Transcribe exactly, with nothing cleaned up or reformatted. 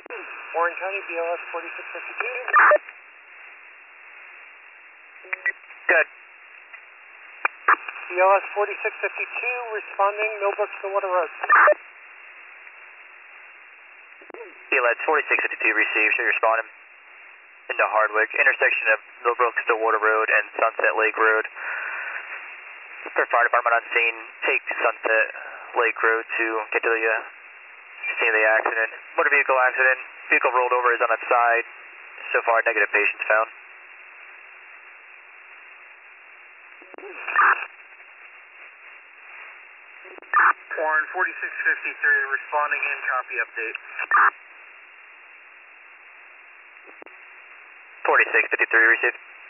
Warren County, B L S forty-six fifty-two. Good. B L S forty-six fifty-two, responding, Millbrook, Stillwater Road. B L S forty-six fifty-two received, should respond into Hardwick, intersection of Millbrook, Stillwater Road and Sunset Lake Road. For fire department on scene, take Sunset Lake Road to get to the uh, scene of the accident. Motor vehicle accident, vehicle rolled over, is on its side. So far, negative patients found. Warren forty-six fifty-three, responding in, copy update. forty-six fifty-three received.